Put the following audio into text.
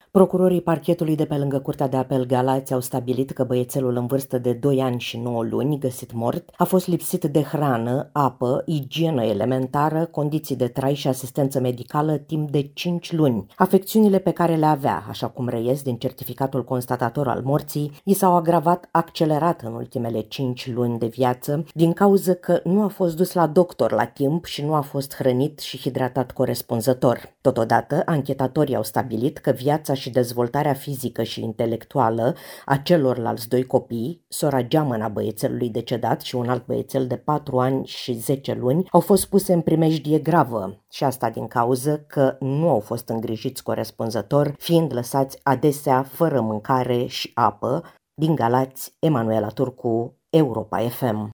Procurorii parchetului de pe lângă Curtea de Apel Galați au stabilit că băiețelul în vârstă de 2 ani și 9 luni, găsit mort, a fost lipsit de hrană, apă, igienă elementară, condiții de trai și asistență medicală timp de 5 luni. Afecțiunile pe care le avea, așa cum reies din certificatul constatator al morții, i s-au agravat accelerat în ultimele 5 luni de viață, din cauză că nu a fost dus la doctor la timp și nu a fost hrănit și hidratat corespunzător. Totodată, anchetatorii au stabilit că viața și dezvoltarea fizică și intelectuală a celorlalți 2 copii, sora geamănă a băiețelului decedat și un alt băiețel de 4 ani și 10 luni, au fost puse în primejdie gravă și asta din cauză că nu au fost îngrijiți corespunzător, fiind lăsați adesea fără mâncare și apă. Din Galați, Emanuela Turcu, Europa FM.